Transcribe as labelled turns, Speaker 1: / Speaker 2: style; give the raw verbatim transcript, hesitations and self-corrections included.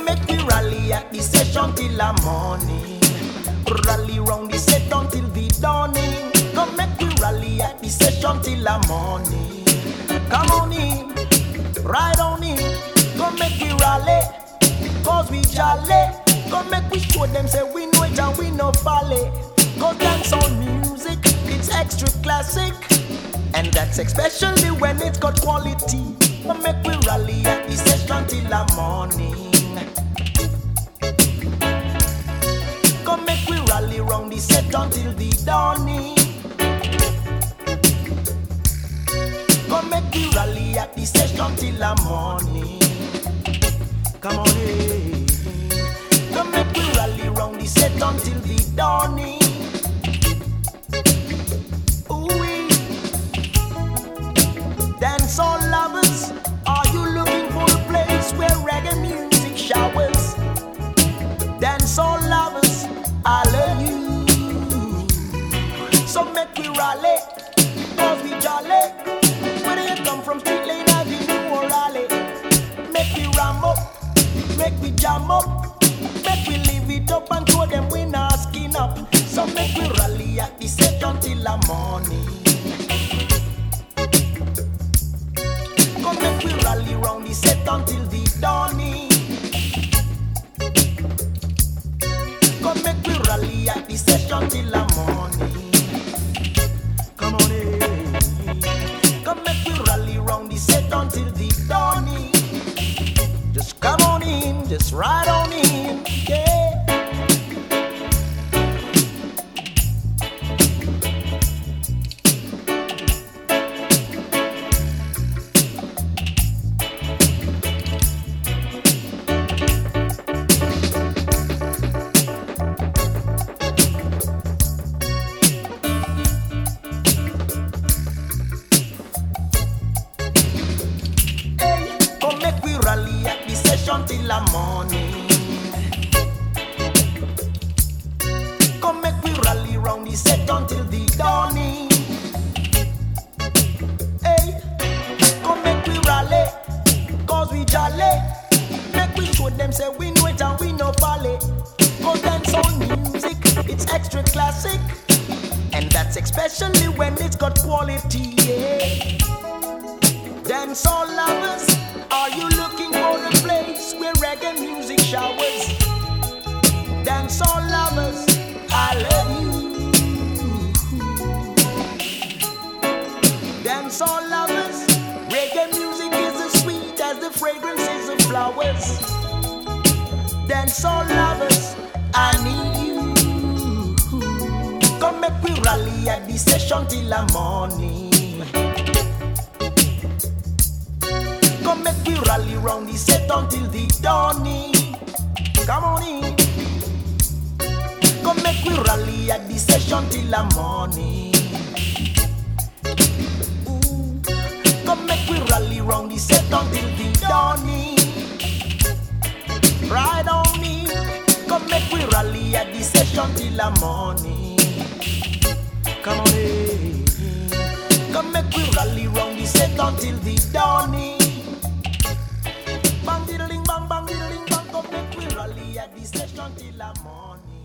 Speaker 1: make we rally at the session till the morning. Rally round the set until the dawning. Come make we rally at the session till the morning. Come on in, ride on in. Come make we rally, cause we jolly. Come make we show them say we know it and we no folly. Cause dance on music, it's extra classic. And that's especially when it's got quality. Come make we rally at the session till the morning. Come make we rally round the set until the dawning. Come make we rally at the session till the morning. Come on in. Come make we rally round the set until the dawning. Ooh-wee. Dance all lovers, are you looking for a place where reggae music showers? Dance all lovers, I love you. So make we rally, cause we jolly. Whether you come from Street Lane Avenue or Raleigh, make we ram up, make we jam up, make we live it up and show them we not skin up. So make we rally at the set until the morning. Come make we rally round the set until the dawning. Come make we rally at the session till the morning. Come on in. Come make we rally round the set until the dawning. Just come on in, just ride on in, yeah. Rally at the session till the morning. Come make we rally round the set until the dawning. Hey, come make we rally, cause we jolly. Make we show them say we know it and we no folly. Cause dance on music, it's extra classic. And that's especially when it's got quality, yeah. Dance all lovers, are you looking for a place where reggae music showers? Dance all lovers, I love you. Dance all lovers, reggae music is as sweet as the fragrances of flowers. Dance all lovers, I need you. Come make we rally at the session till the morning. Come make we rally round the set until the dawning. Come on in. Come make we rally at the session till the morning. Ooh. Come make we rally round the set until the dawning. Ride on me. Come make we rally at the session till the morning. Come on in. Come make we rally round the set until the dawning. Bang diddling bang bang diddling bang. Come make we rally at the session till the morning.